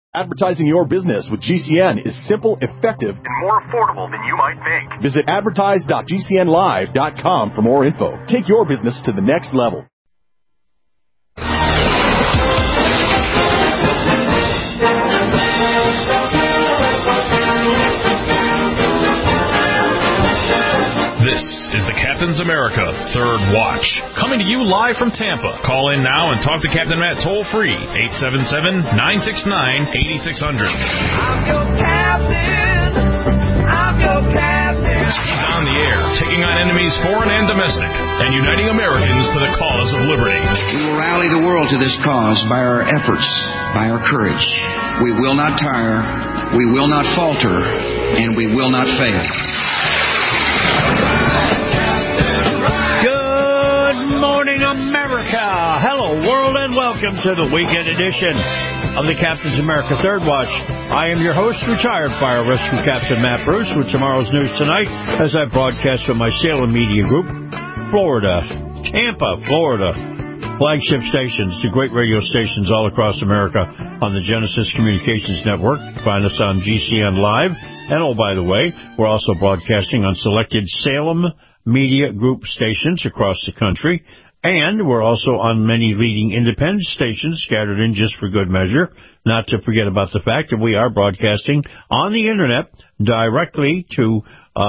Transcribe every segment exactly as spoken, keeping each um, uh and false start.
Advertising your business with G C N is simple, effective, and more affordable than you might think. Visit advertise dot g c n live dot com for more info. Take your business to the next level. This is the Captain's America Third Watch, coming to you live from Tampa. Call in now and talk to Captain Matt toll-free, eight seven seven, nine six nine, eight six zero zero. I'm your captain. I'm your captain. He's on the air, taking on enemies foreign and domestic, and uniting Americans to the cause of liberty. We will rally the world to this cause by our efforts, by our courage. We will not tire, we will not falter, and we will not fail. Good morning, America. Hello, world, and welcome to the weekend edition of the Captain's America Third Watch. I am your host, retired Fire Rescue Captain Matt Bruce, with tomorrow's news tonight as I broadcast from my Salem Media Group, Florida, Tampa, Florida. Flagship stations, the great radio stations all across America on the Genesis Communications Network. Find us on G C N Live. And, oh, by the way, we're also broadcasting on selected Salem Media Group stations across the country. And we're also on many leading independent stations scattered in just for good measure. Not to forget about the fact that we are broadcasting on the Internet directly to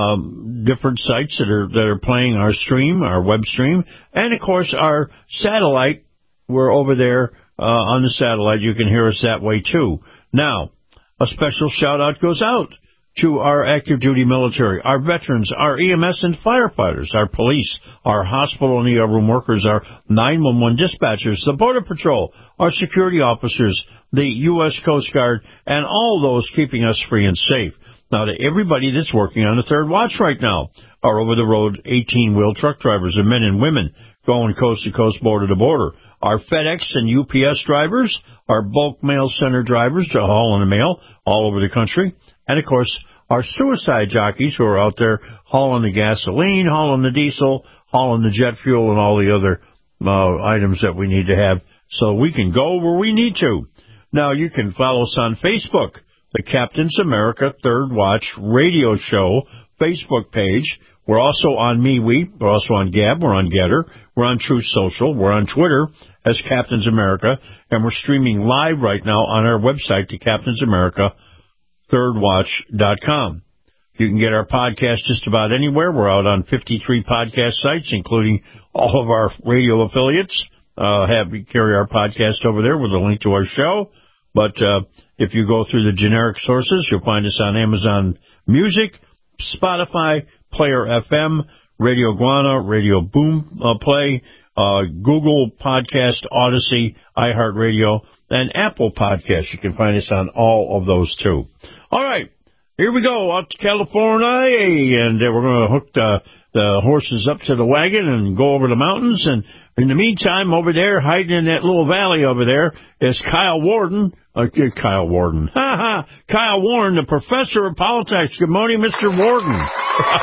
um, different sites that are that are playing our stream, our web stream. And, of course, our satellite. We're over there uh, on the satellite. You can hear us that way, too. Now, a special shout-out goes out to our active duty military, our veterans, our E M S and firefighters, our police, our hospital and E R room workers, our nine one one dispatchers, the Border Patrol, our security officers, the U S Coast Guard, and all those keeping us free and safe. Now, to everybody that's working on the Third Watch right now, our over-the-road eighteen-wheel truck drivers and men and women going coast to coast, border to border, our FedEx and U P S drivers, our bulk mail center drivers to hauling the mail all over the country, and, of course, our suicide jockeys who are out there hauling the gasoline, hauling the diesel, hauling the jet fuel, and all the other uh, items that we need to have so we can go where we need to. Now, you can follow us on Facebook, the Captain's America Third Watch Radio Show Facebook page. We're also on MeWe. We're also on Gab. We're on Getter. We're on Truth Social. We're on Twitter as Captain's America. And we're streaming live right now on our website, the Captain's America third watch dot com. You can get our podcast just about anywhere. We're out on fifty-three podcast sites, including all of our radio affiliates. Uh, have carry our podcast over there with a link to our show. But uh, if you go through the generic sources, you'll find us on Amazon Music, Spotify, Player F M, Radio Guana, Radio Boom uh, Play, uh, Google Podcast, Odyssey, iHeartRadio, and Apple Podcasts. You can find us on all of those, too. All right, here we go, out to California, and uh, we're going to hook the, the horses up to the wagon and go over the mountains. And in the meantime, over there, hiding in that little valley over there, is Kyle Warden. Uh, Kyle Warden. Ha ha! Kyle Warren, the professor of politics. Good morning, Mister Warden. uh,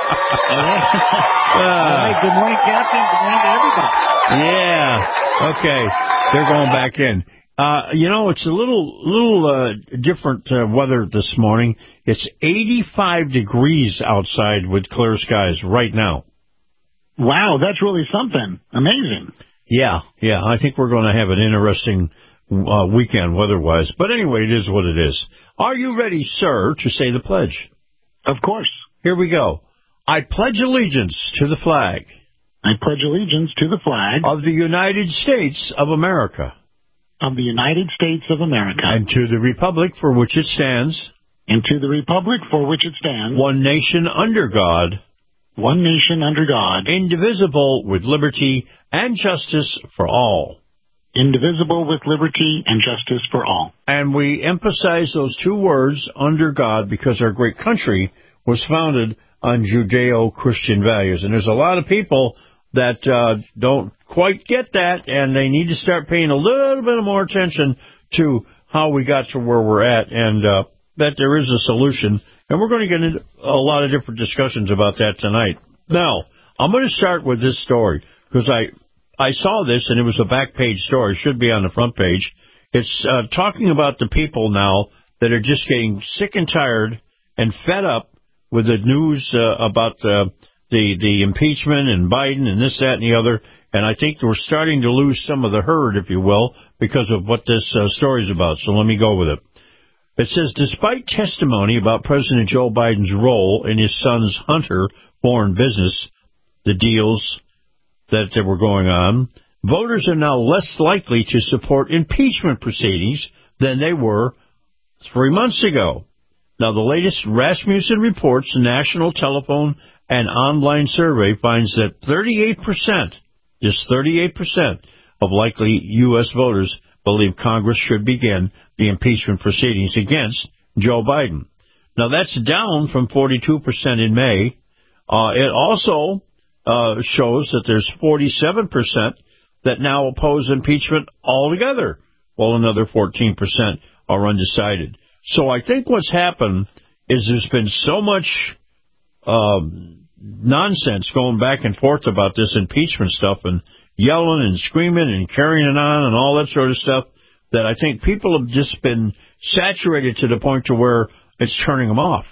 All right, good morning, Captain. Good morning to everybody. Yeah, okay, they're going back in. Uh, you know, it's a little little uh, different uh, weather this morning. It's eighty-five degrees outside with clear skies right now. Wow, that's really something. Amazing. Yeah, yeah, I think we're going to have an interesting uh, weekend weather-wise. But anyway, it is what it is. Are you ready, sir, to say the pledge? Of course. Here we go. I pledge allegiance to the flag. I pledge allegiance to the flag of the United States of America. Of the United States of America. And to the republic for which it stands. And to the republic for which it stands. One nation under God. One nation under God. Indivisible with liberty and justice for all. Indivisible with liberty and justice for all. And we emphasize those two words, under God, because our great country was founded on Judeo-Christian values. And there's a lot of people that uh, don't quite get that, and they need to start paying a little bit more attention to how we got to where we're at, and uh, that there is a solution. And we're going to get into a lot of different discussions about that tonight. Now, I'm going to start with this story, because I, I saw this, and it was a back page story. It should be on the front page. It's uh, talking about the people now that are just getting sick and tired and fed up with the news uh, about uh, the the impeachment and Biden and this, that, and the other. And I think we're starting to lose some of the herd, if you will, because of what this uh, story is about. So let me go with it. It says, despite testimony about President Joe Biden's role in his son's Hunter foreign business, the deals that were going on, voters are now less likely to support impeachment proceedings than they were three months ago. Now, the latest Rasmussen Reports National Telephone and Online Survey finds that thirty-eight percent, just thirty-eight percent of likely U S voters believe Congress should begin the impeachment proceedings against Joe Biden. Now, that's down from forty-two percent in May. Uh, it also uh, shows that there's forty-seven percent that now oppose impeachment altogether, while another fourteen percent are undecided. So I think what's happened is there's been so much um, nonsense going back and forth about this impeachment stuff and yelling and screaming and carrying it on and all that sort of stuff that I think people have just been saturated to the point to where it's turning them off.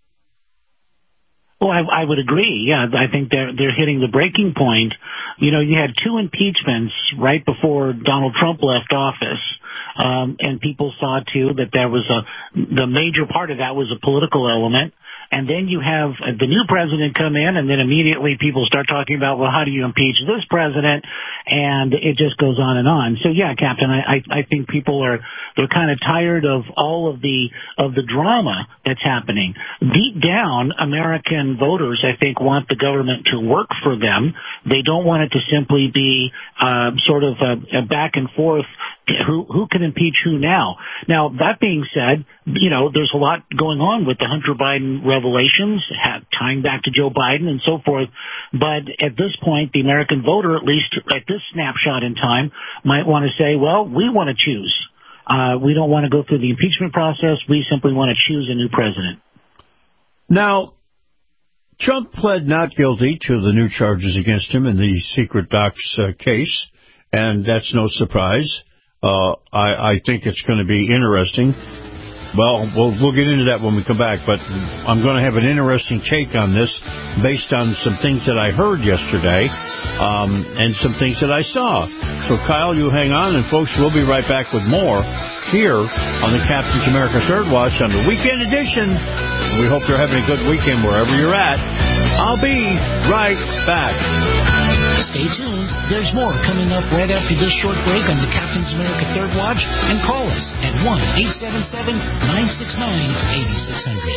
Well, I, I would agree. Yeah, I think they're they're hitting the breaking point. You know, you had two impeachments right before Donald Trump left office, um, and people saw too that there was a the major part of that was a political element. And then you have the new president come in, and then immediately people start talking about, well, how do you impeach this president? And it just goes on and on. So, yeah, Captain, I, I, I think people are they're kind of tired of all of the of the drama that's happening. Deep down, American voters, I think, want the government to work for them. They don't want it to simply be uh, sort of a, a back and forth. Who who can impeach who now? Now, that being said, you know, there's a lot going on with the Hunter Biden revelations, have, tying back to Joe Biden and so forth. But at this point, the American voter, at least at this snapshot in time, might want to say, well, we want to choose. Uh, we don't want to go through the impeachment process. We simply want to choose a new president. Now, Trump pled not guilty to the new charges against him in the secret docs uh, case, and that's no surprise. Uh, I, I think it's going to be interesting. Well, well, we'll get into that when we come back, but I'm going to have an interesting take on this based on some things that I heard yesterday um, and some things that I saw. So, Kyle, you hang on, and folks, we'll be right back with more here on the Captain's America Third Watch on the weekend edition. We hope you're having a good weekend wherever you're at. I'll be right back. Stay tuned. There's more coming up right after this short break on the Captain's America Third Watch. And call us at one eight seven seven, nine six nine, eight six zero zero.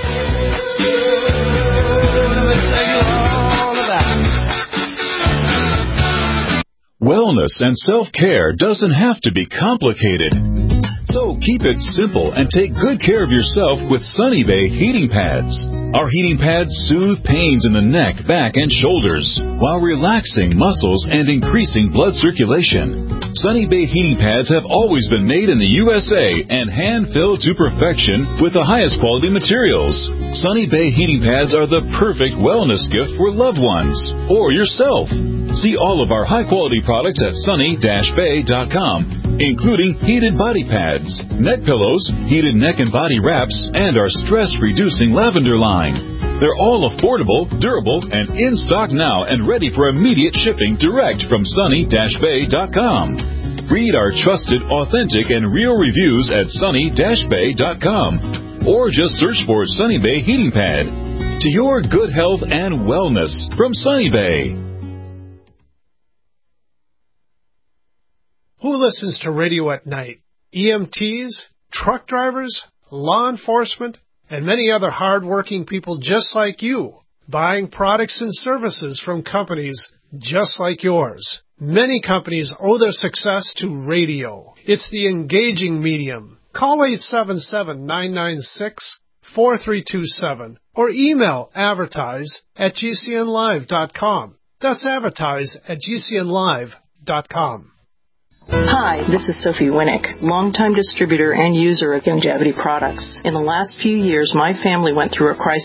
Wellness and self-care doesn't have to be complicated. So keep it simple and take good care of yourself with Sunny Bay heating pads. Our heating pads soothe pains in the neck, back, and shoulders while relaxing muscles and increasing blood circulation. Sunny Bay heating pads have always been made in the U S A and hand-filled to perfection with the highest quality materials. Sunny Bay heating pads are the perfect wellness gift for loved ones or yourself. See all of our high-quality products at sunny dash bay dot com, including heated body pads, neck pillows, heated neck and body wraps, and our stress-reducing lavender line. They're all affordable, durable, and in stock now and ready for immediate shipping direct from sunny dash bay dot com. Read our trusted, authentic, and real reviews at sunny dash bay dot com or just search for Sunny Bay Heating Pad. To your good health and wellness from Sunny Bay. Who listens to radio at night? E M Ts, truck drivers, law enforcement, and many other hard-working people just like you, buying products and services from companies just like yours. Many companies owe their success to radio. It's the engaging medium. Call eight seven seven, nine nine six, four three two seven or email advertise at g c n live dot com. That's advertise at g c n live dot com. Hi, this is Sophie Winnick, longtime distributor and user of Longevity products. In the last few years, my family went through a crisis.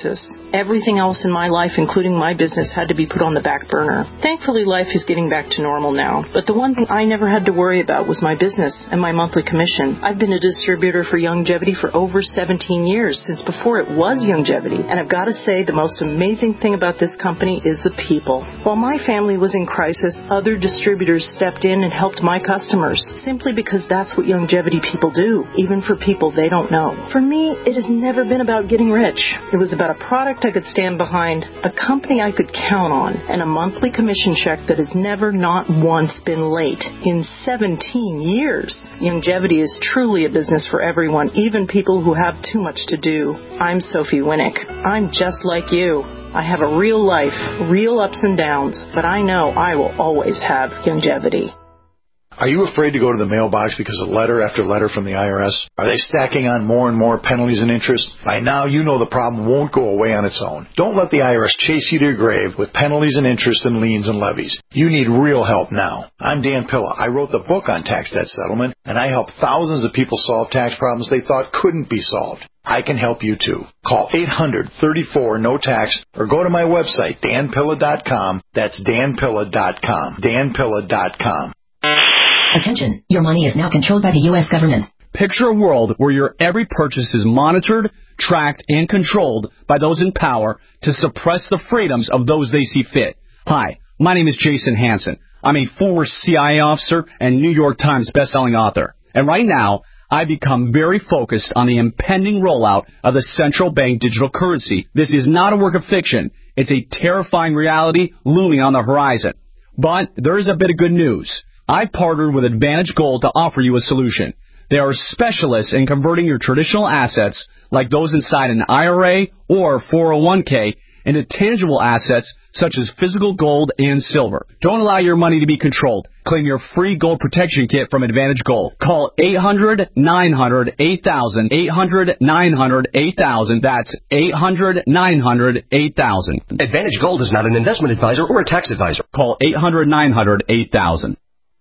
Everything else in my life, including my business, had to be put on the back burner. Thankfully, life is getting back to normal now. But the one thing I never had to worry about was my business and my monthly commission. I've been a distributor for Youngevity for over seventeen years, since before it was Youngevity. And I've got to say, the most amazing thing about this company is the people. While my family was in crisis, other distributors stepped in and helped my customers, simply because that's what Youngevity people do, even for people they don't know. For me, it has never been about getting rich. It was about a product I could stand behind, a company I could count on, and a monthly commission check that has never not once been late in seventeen years. Youngevity is truly a business for everyone, even people who have too much to do. I'm Sophie Winnick. I'm just like you. I have a real life, real ups and downs, but I know I will always have Youngevity. Are you afraid to go to the mailbox because of letter after letter from the I R S? Are they stacking on more and more penalties and interest? By now, you know the problem won't go away on its own. Don't let the I R S chase you to your grave with penalties and interest and liens and levies. You need real help now. I'm Dan Pilla. I wrote the book on tax debt settlement, and I help thousands of people solve tax problems they thought couldn't be solved. I can help you too. Call eight hundred, thirty-four, no tax or go to my website, dan pilla dot com. That's dan pilla dot com. dan pilla dot com. Attention, your money is now controlled by the U S government. Picture a world where your every purchase is monitored, tracked, and controlled by those in power to suppress the freedoms of those they see fit. Hi, my name is Jason Hansen. I'm a former C I A officer and New York Times bestselling author. And right now, I've become very focused on the impending rollout of the central bank digital currency. This is not a work of fiction. It's a terrifying reality looming on the horizon. But there is a bit of good news. I've partnered with Advantage Gold to offer you a solution. They are specialists in converting your traditional assets, like those inside an I R A or four oh one k, into tangible assets such as physical gold and silver. Don't allow your money to be controlled. Claim your free gold protection kit from Advantage Gold. Call eight hundred, nine hundred, eight thousand, eight hundred, nine hundred, eight thousand. That's eight hundred, nine hundred, eight thousand. Advantage Gold is not an investment advisor or a tax advisor. Call eight hundred, nine hundred, eight thousand.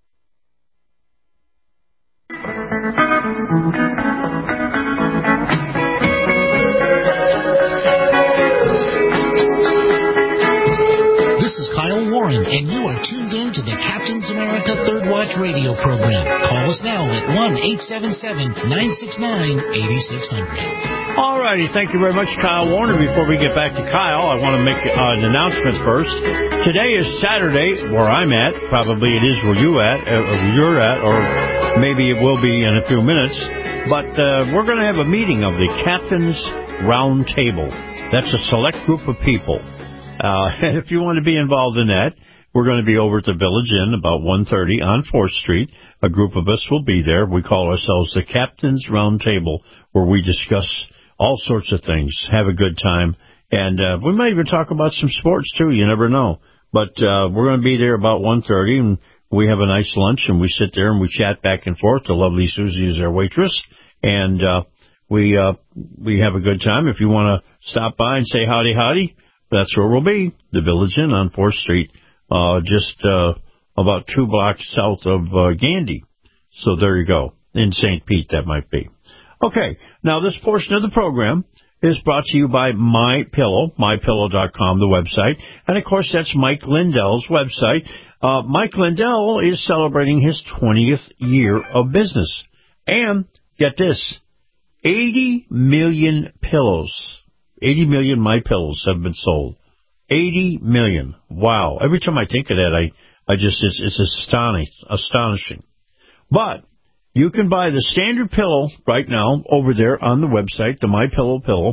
This is Kyle Warren, and you are tuned in to the Captain's America Third Watch radio program. Call us now at one eight seven seven, nine six nine, eight six zero zero. All righty. Thank you very much, Kyle Warner. Before we get back to Kyle, I want to make uh, an announcement first. Today is Saturday, where I'm at. Probably it is where you at, uh, where you're at, or maybe it will be in a few minutes. But uh, we're going to have a meeting of the Captain's Round Table. That's a select group of people. Uh, and if you want to be involved in that, we're going to be over at the Village Inn about one thirty on fourth street. A group of us will be there. We call ourselves the Captain's Round Table, where we discuss all sorts of things, have a good time, and uh, we might even talk about some sports, too. You never know. But uh, we're going to be there about one thirty, and we have a nice lunch, and we sit there and we chat back and forth. The lovely Susie is our waitress, and uh, we uh, we have a good time. If you want to stop by and say howdy, howdy, that's where we'll be, the Village Inn on fourth street, uh, just uh, about two blocks south of uh, Gandy. So there you go. In Saint Pete, that might be. Okay, now this portion of the program is brought to you by MyPillow, my pillow dot com, the website. And, of course, that's Mike Lindell's website. Uh, Mike Lindell is celebrating his twentieth year of business. And, get this, eighty million pillows. eighty million MyPillows have been sold. eighty million. Wow. Every time I think of that, I, I just, it's, it's astonishing, astonishing. But you can buy the standard pillow right now over there on the website, the MyPillow pillow,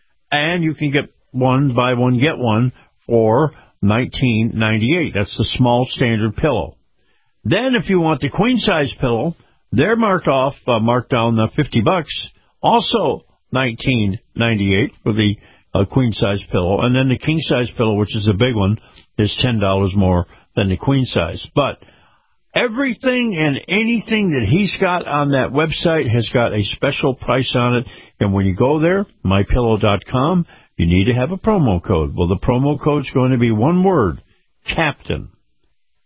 and you can get one, buy one, get one for nineteen ninety-eight. That's the small standard pillow. Then if you want the queen size pillow, they're marked off, uh, marked down uh, fifty bucks. Also nineteen ninety-eight for the uh, queen size pillow, and then the king size pillow, which is a big one, is ten dollars more than the queen size. But everything and anything that he's got on that website has got a special price on it. And when you go there, my pillow dot com, you need to have a promo code. Well, the promo code's going to be one word, Captain.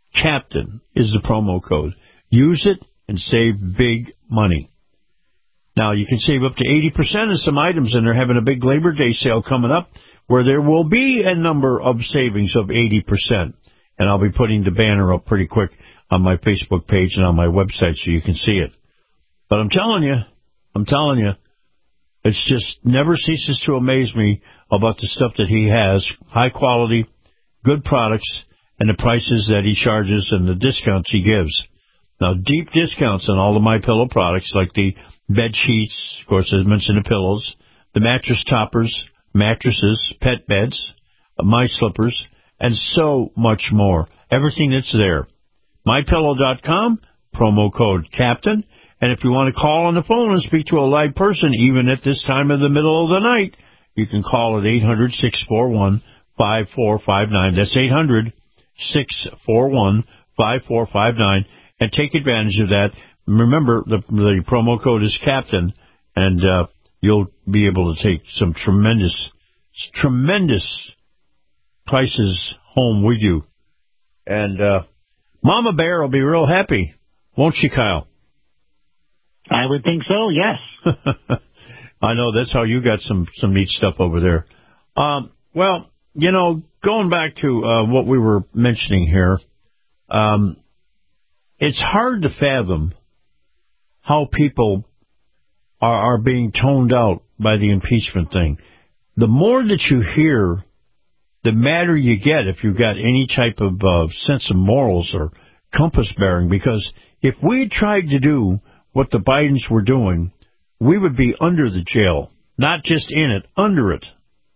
Captain is the promo code. Use it and save big money. Now, you can save up to eighty percent of some items, and they're having a big Labor Day sale coming up where there will be a number of savings of eighty percent. And I'll be putting the banner up pretty quick on my Facebook page and on my website so you can see it. But I'm telling you, I'm telling you, it's just never ceases to amaze me about the stuff that he has, high quality, good products, and the prices that he charges and the discounts he gives. Now, deep discounts on all of my pillow products, like the bed sheets, of course, as mentioned, the pillows, the mattress toppers, mattresses, pet beds, my slippers, and so much more. Everything that's there. my pillow dot com, promo code CAPTAIN. And if you want to call on the phone and speak to a live person, even at this time of the middle of the night, you can call at eight hundred, six four one, five four five nine. That's eight hundred, six four one, five four five nine. And take advantage of that. Remember, the, the promo code is CAPTAIN, and uh, you'll be able to take some tremendous, tremendous prices home with you. And uh, Mama Bear will be real happy, won't she, Kyle? I would think so, yes. I know, that's how you got some, some neat stuff over there. Um, well, you know, going back to uh, what we were mentioning here, um, it's hard to fathom how people are, are being toned out by the impeachment thing. The more that you hear, the madder you get if you've got any type of uh, sense of morals or compass bearing, because if we tried to do what the Bidens were doing, we would be under the jail, not just in it, under it.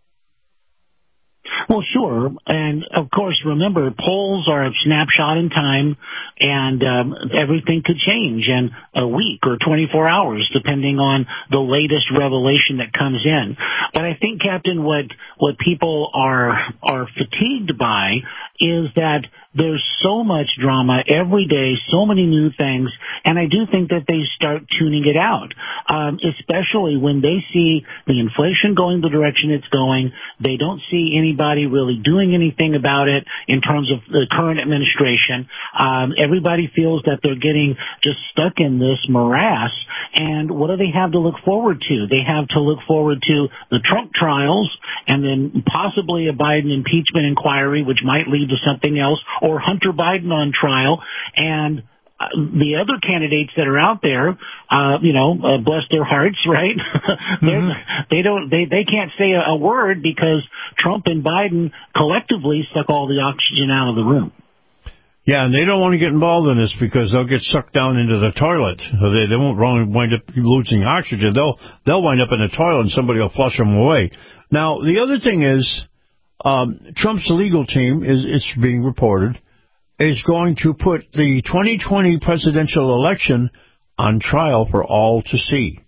Well, sure. And, of course, remember, polls are a snapshot in time, and um, everything could change in a week or twenty-four hours, depending on the latest revelation that comes in. But I think, Captain, what what people are are fatigued by is that there's so much drama every day, so many new things, and I do think that they start tuning it out, um, especially when they see the inflation going the direction it's going. They don't see anybody really doing anything about it in terms of the current administration. Um, everybody feels that they're getting just stuck in this morass, and what do they have to look forward to? They have to look forward to the Trump trials and then possibly a Biden impeachment inquiry, which might lead to something else, or Hunter Biden on trial, and uh, the other candidates that are out there, uh, you know, uh, bless their hearts, right? mm-hmm. They don't, they, they can't say a, a word because Trump and Biden collectively suck all the oxygen out of the room. Yeah, and they don't want to get involved in this because they'll get sucked down into the toilet. They, they won't wind up losing oxygen. They'll, they'll wind up in the toilet and somebody will flush them away. Now, the other thing is, um, Trump's legal team is, it's being reported, is going to put the twenty twenty presidential election on trial for all to see.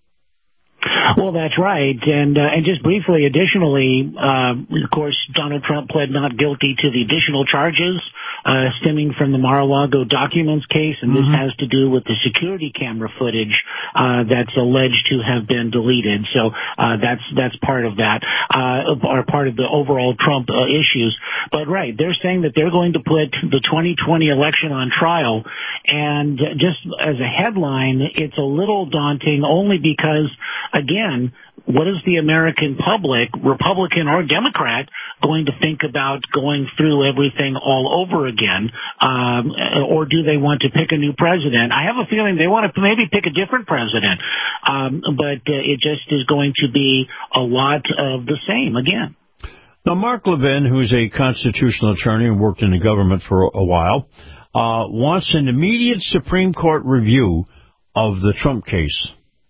Well, that's right. And uh, and just briefly, additionally, uh, of course, Donald Trump pled not guilty to the additional charges uh, stemming from the Mar-a-Lago documents case, and mm-hmm. this has to do with the security camera footage uh, that's alleged to have been deleted. So uh, that's that's part of that, uh, or part of the overall Trump uh, issues. But right, they're saying that they're going to put the twenty twenty election on trial, and just as a headline, it's a little daunting only because, again, what is the American public, Republican or Democrat, going to think about going through everything all over again? Um, or do they want to pick a new president? I have a feeling they want to maybe pick a different president. Um, but uh, it just is going to be a lot of the same again. Now, Mark Levin, who's a constitutional attorney and worked in the government for a while, uh, wants an immediate Supreme Court review of the Trump case.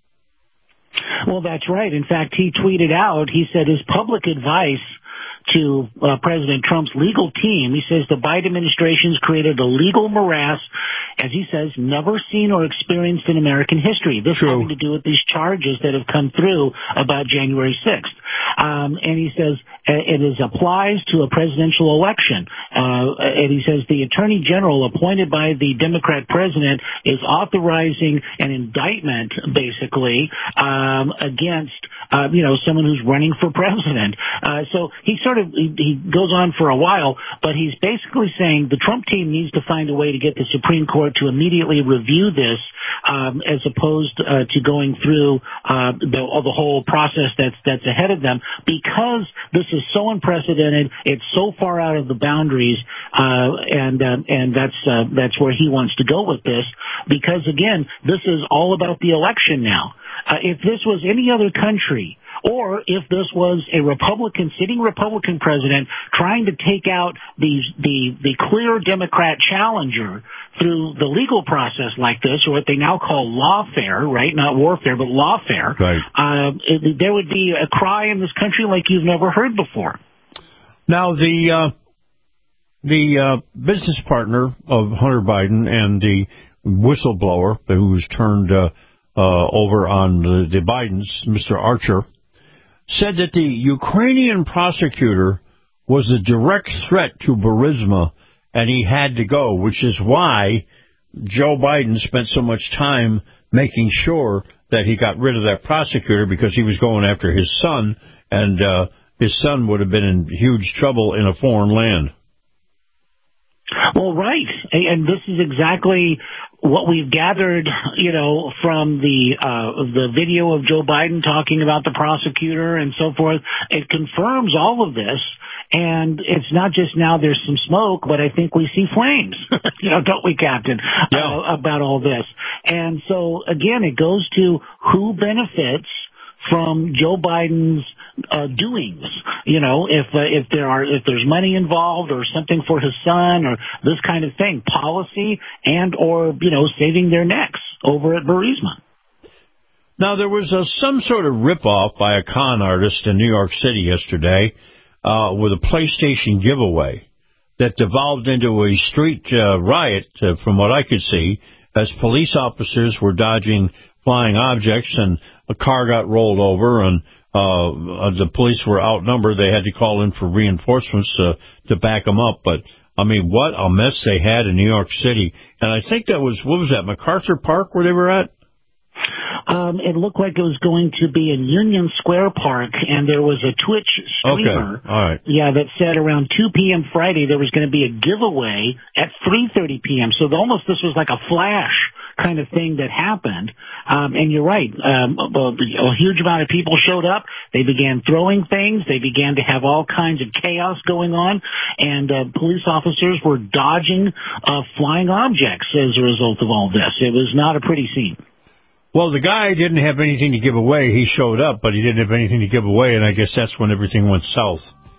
Well, that's right. In fact, he tweeted out, he said his public advice to uh, President Trump's legal team, he says the Biden administration's created a legal morass, as he says, never seen or experienced in American history. This True. having to do with these charges that have come through about January sixth. Um, and he says it is applies to a presidential election. Uh, and he says the attorney general appointed by the Democrat president is authorizing an indictment, basically, um, against uh, you know, someone who's running for president. Uh, so he sort of, he, he goes on for a while, but he's basically saying the Trump team needs to find a way to get the Supreme Court to immediately review this, um, as opposed uh, to going through uh, the, the whole process that's that's ahead of them, because this is so unprecedented. It's so far out of the boundaries, uh, and uh, and that's uh, that's where he wants to go with this. Because again, this is all about the election now. Uh, if this was any other country, or if this was a Republican, sitting Republican president trying to take out the, the, the clear Democrat challenger through the legal process like this, or what they now call lawfare, right? Not warfare, but lawfare. Right. Uh, it, there would be a cry in this country like you've never heard before. Now, the, uh, the, uh, business partner of Hunter Biden and the whistleblower who's turned, uh, uh, over on the, the Bidens, Mister Archer, said that the Ukrainian prosecutor was a direct threat to Burisma, and he had to go, which is why Joe Biden spent so much time making sure that he got rid of that prosecutor, because he was going after his son, and uh, his son would have been in huge trouble in a foreign land. Well, right, and this is exactly what we've gathered, you know, from the uh, the video of Joe Biden talking about the prosecutor and so forth. It confirms all of this, and it's not just now there's some smoke, but I think we see flames, you know, don't we, Captain, yeah. uh, about all this. And so, again, it goes to who benefits from Joe Biden's uh, doings. You know, if uh, if there are if there's money involved or something for his son or this kind of thing, policy and or you know saving their necks over at Burisma. Now there was a, some sort of ripoff by a con artist in New York City yesterday uh, with a PlayStation giveaway that devolved into a street uh, riot, uh, from what I could see, as police officers were dodging flying objects, and a car got rolled over, and uh, the police were outnumbered. They had to call in for reinforcements uh, to back them up. But, I mean, what a mess they had in New York City. And I think that was, what was that, MacArthur Park where they were at? Um, it looked like it was going to be in Union Square Park, and there was a Twitch streamer, okay. All right. yeah, that said around two p.m. Friday there was going to be a giveaway at three thirty p.m. So almost this was like a flash kind of thing that happened. Um, and you're right, um, a, a huge amount of people showed up. They began throwing things. They began to have all kinds of chaos going on, and uh, police officers were dodging uh, flying objects as a result of all this. It was not a pretty scene. Well, the guy didn't have anything to give away. He showed up, but he didn't have anything to give away, and I guess that's when everything went south.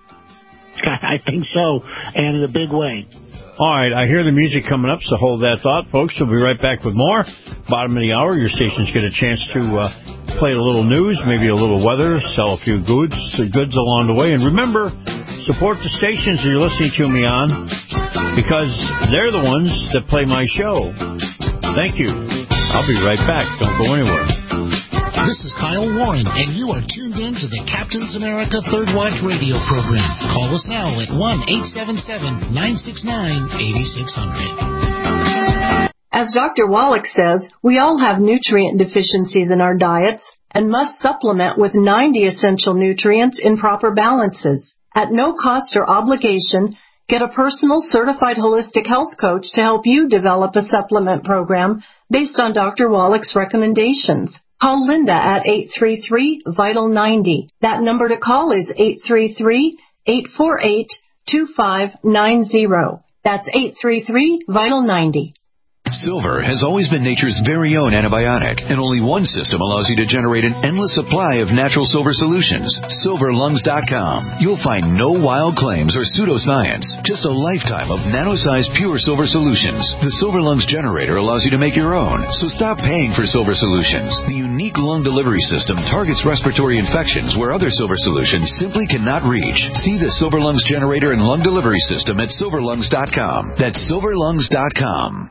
I think so, and in a big way. All right, I hear the music coming up, so hold that thought, folks. We'll be right back with more. Bottom of the hour, your stations get a chance to uh, play a little news, maybe a little weather, sell a few goods, goods along the way. And remember, support the stations that you're listening to me on, because they're the ones that play my show. Thank you. I'll be right back. Don't go anywhere. This is Kyle Warren, and you are tuned in to the Captain's America Third Watch radio program. Call us now at one eight seven seven, nine six nine, eight six zero zero. As Doctor Wallach says, we all have nutrient deficiencies in our diets and must supplement with ninety essential nutrients in proper balances. At no cost or obligation, get a personal certified holistic health coach to help you develop a supplement program based on Doctor Wallach's recommendations. Call Linda at eight three three, vital ninety. That number to call is eight three three, eight four eight, two five nine zero. That's eight three three, vital ninety. Silver has always been nature's very own antibiotic, and only one system allows you to generate an endless supply of natural silver solutions. silver lungs dot com. You'll find no wild claims or pseudoscience, just a lifetime of nano-sized pure silver solutions. The Silver Lungs generator allows you to make your own, so stop paying for silver solutions. The unique lung delivery system targets respiratory infections where other silver solutions simply cannot reach. See the Silver Lungs generator and lung delivery system at silver lungs dot com. That's silver lungs dot com.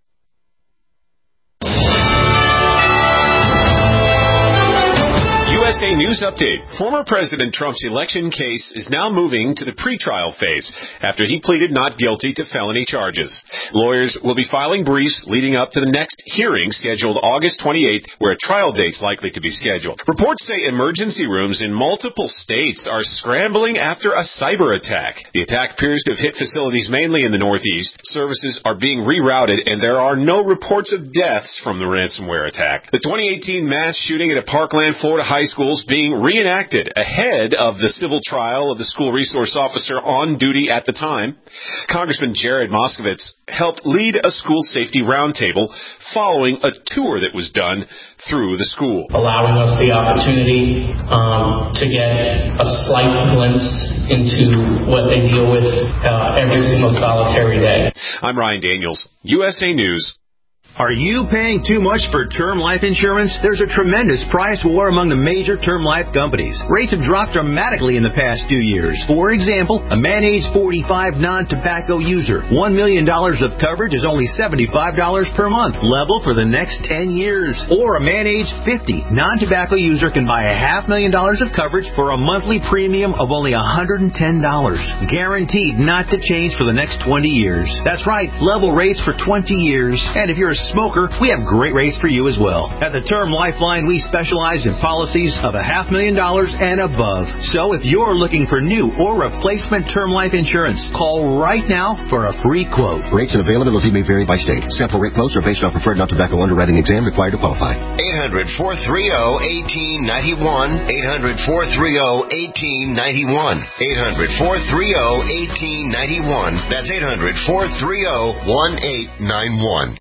U S A News Update. Former President Trump's election case is now moving to the pretrial phase after he pleaded not guilty to felony charges. Lawyers will be filing briefs leading up to the next hearing scheduled August twenty-eighth, where a trial date's likely to be scheduled. Reports say emergency rooms in multiple states are scrambling after a cyber attack. The attack appears to have hit facilities mainly in the Northeast. Services are being rerouted, and there are no reports of deaths from the ransomware attack. The twenty eighteen mass shooting at a Parkland, Florida high school is being reenacted ahead of the civil trial of the school resource officer on duty at the time. Congressman Jared Moskowitz helped lead a school safety roundtable following a tour that was done through the school, allowing us the opportunity um, to get a slight glimpse into what they deal with uh, every single solitary day. I'm Ryan Daniels, U S A News. Are you paying too much for term life insurance? There's a tremendous price war among the major term life companies. Rates have dropped dramatically in the past two years. For example, a man age forty-five non-tobacco user, one million dollars of coverage is only seventy-five dollars per month, level for the next ten years. Or a man age fifty non-tobacco user can buy a half million dollars of coverage for a monthly premium of only one hundred ten dollars. Guaranteed not to change for the next twenty years. That's right, level rates for twenty years. And if you're a smoker, we have great rates for you as well. At the Term Lifeline, we specialize in policies of a half million dollars and above. So if you're looking for new or replacement term life insurance, call right now for a free quote. Rates and availability may vary by state. Sample rate quotes are based on preferred non-tobacco underwriting exam required to qualify. eight hundred, four three zero, one eight nine one. eight hundred, four three zero, one eight nine one. eight hundred, four three zero, one eight nine one. That's eight hundred, four three zero, one eight nine one.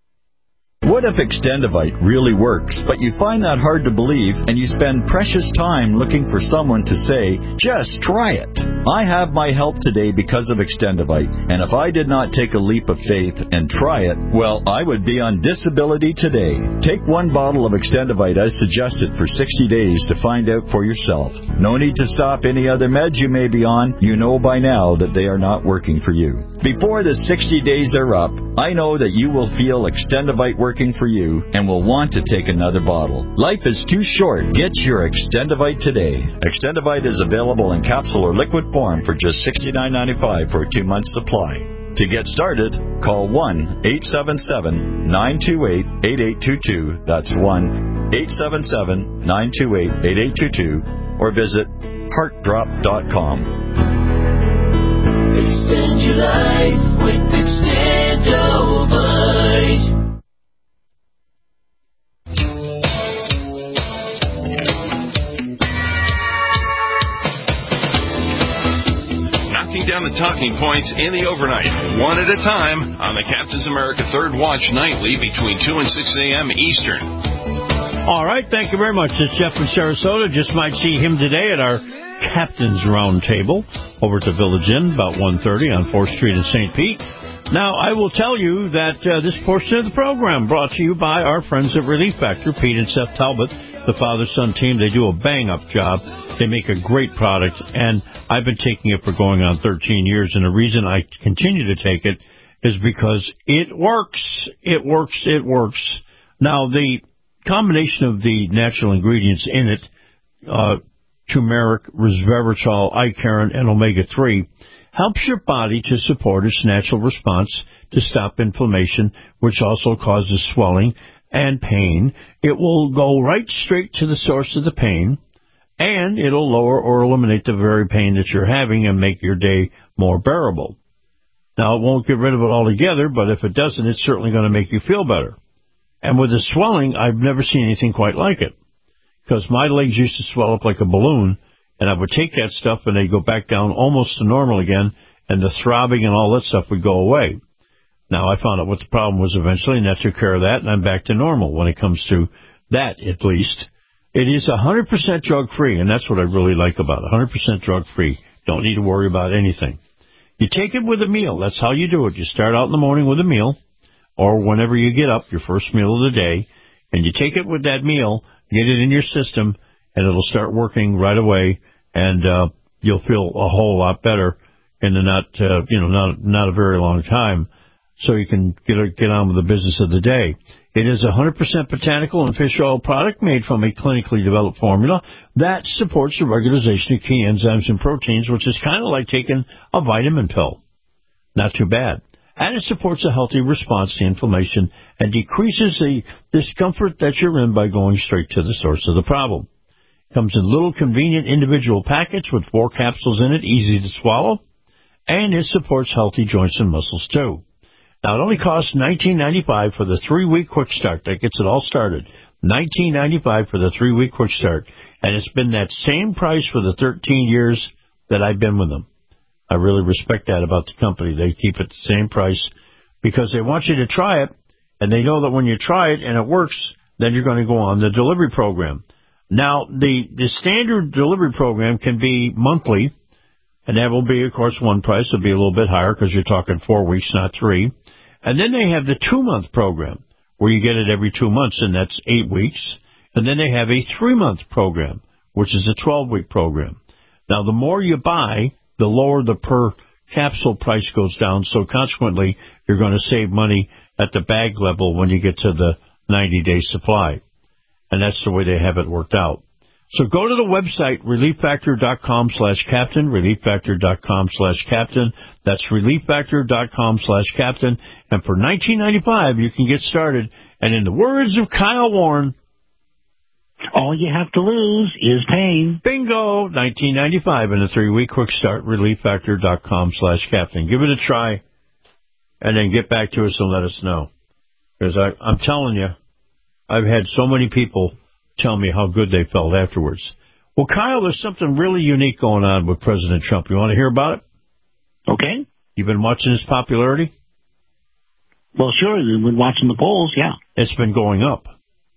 What if Extendivite really works, but you find that hard to believe and you spend precious time looking for someone to say, just try it? I have my help today because of Extendivite, and if I did not take a leap of faith and try it, well, I would be on disability today. Take one bottle of Extendivite as suggested for sixty days to find out for yourself. No need to stop any other meds you may be on. You know by now that they are not working for you. Before the sixty days are up, I know that you will feel Extendivite working for you and will want to take another bottle. Life is too short. Get your Extendivite today. Extendivite is available in capsule or liquid form for just sixty-nine ninety-five for a two-month supply. To get started, call one eight seven seven, nine two eight, eight eight two two. That's one eight seven seven, nine two eight, eight eight two two, or visit heart drop dot com. Extend your life with Extendivite. Down the talking points in the overnight, one at a time, on the Captain's America Third Watch nightly between two and six a.m. Eastern. All right, thank you very much. It's Jeff from Sarasota. Just might see him today at our Captain's Roundtable over at the Village Inn, about one thirty on fourth Street in Saint Pete. Now, I will tell you that uh, this portion of the program brought to you by our friends at Relief Factor, Pete and Seth Talbot, the father-son team. They do a bang-up job. They make a great product, and I've been taking it for going on thirteen years, and the reason I continue to take it is because it works. It works. It works. Now, the combination of the natural ingredients in it, uh, turmeric, resveratrol, Icariin, and omega three, helps your body to support its natural response to stop inflammation, which also causes swelling and pain. It will go right straight to the source of the pain, and it'll lower or eliminate the very pain that you're having and make your day more bearable. Now, it won't get rid of it altogether, but if it doesn't, it's certainly going to make you feel better. And with the swelling, I've never seen anything quite like it, because my legs used to swell up like a balloon, and I would take that stuff and they'd go back down almost to normal again, and the throbbing and all that stuff would go away. Now, I found out what the problem was eventually, and that took care of that, and I'm back to normal when it comes to that, at least. It is one hundred percent drug-free, and that's what I really like about it, one hundred percent drug-free. Don't need to worry about anything. You take it with a meal. That's how you do it. You start out in the morning with a meal, or whenever you get up, your first meal of the day, and you take it with that meal, get it in your system, and it'll start working right away, and uh, you'll feel a whole lot better in the not, uh, you know, not not a very long time. so you can get get on with the business of the day. It is a one hundred percent botanical and fish oil product made from a clinically developed formula that supports the regularization of key enzymes and proteins, which is kind of like taking a vitamin pill. Not too bad. And it supports a healthy response to inflammation and decreases the discomfort that you're in by going straight to the source of the problem. Comes in little convenient individual packets with four capsules in it, easy to swallow, and it supports healthy joints and muscles too. Now, it only costs nineteen ninety-five dollars for the three-week quick start. That gets it all started. nineteen ninety-five dollars for the three-week quick start. And it's been that same price for the thirteen years that I've been with them. I really respect that about the company. They keep it the same price because they want you to try it, and they know that when you try it and it works, then you're going to go on the delivery program. Now, the, the standard delivery program can be monthly, and that will be, of course, one price. It'll be a little bit higher because you're talking four weeks, not three. And then they have the two-month program where you get it every two months, and that's eight weeks. And then they have a three-month program, which is a twelve-week program. Now, the more you buy, the lower the per capsule price goes down. So consequently, you're going to save money at the bag level when you get to the ninety-day supply. And that's the way they have it worked out. So go to the website, relieffactor.com slash captain, relieffactor.com slash captain. That's relieffactor.com slash captain. And for nineteen ninety-five dollars, you can get started. And in the words of Kyle Warren, all you have to lose is pain. Bingo! nineteen ninety-five dollars in a three-week quick start, relieffactor.com slash captain. Give it a try, and then get back to us and let us know. Because I'm telling you, I've had so many people tell me how good they felt afterwards. Well, Kyle, there's something really unique going on with President Trump. You want to hear about it? Okay. You've been watching his popularity? Well, sure. You've been watching the polls, yeah. It's been going up.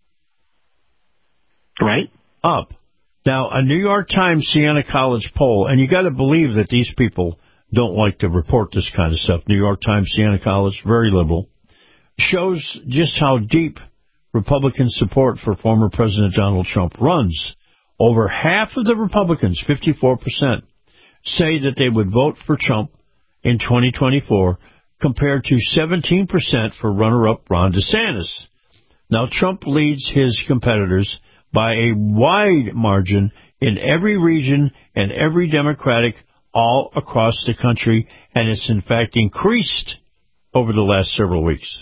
Right? Up. Now, a New York Times Siena College poll, and you got to believe that these people don't like to report this kind of stuff. New York Times Siena College, very liberal, shows just how deep Republican support for former President Donald Trump runs. Over half of the Republicans, fifty-four percent, say that they would vote for Trump in twenty twenty-four, compared to seventeen percent for runner-up Ron DeSantis. Now, Trump leads his competitors by a wide margin in every region and every Democratic all across the country, and it's in fact increased over the last several weeks.